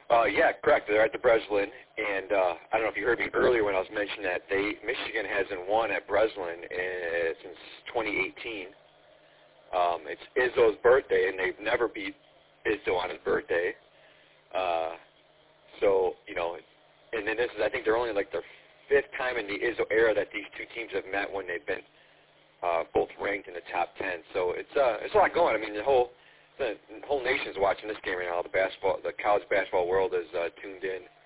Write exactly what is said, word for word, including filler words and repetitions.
Uh, yeah, correct. They're at the Breslin, and uh, I don't know if you heard me earlier when I was mentioning that they Michigan hasn't won at Breslin in, since twenty eighteen. Um, it's Izzo's birthday, and they've never beat Izzo on his birthday. Uh, so, you know, and then this is, I think they're only like their fifth time in the Izzo era that these two teams have met when they've been uh, both ranked in the top ten. So it's uh, it's a lot going. I mean, the whole the whole nation's watching this game right now. The basketball, the college basketball world is uh, tuned in.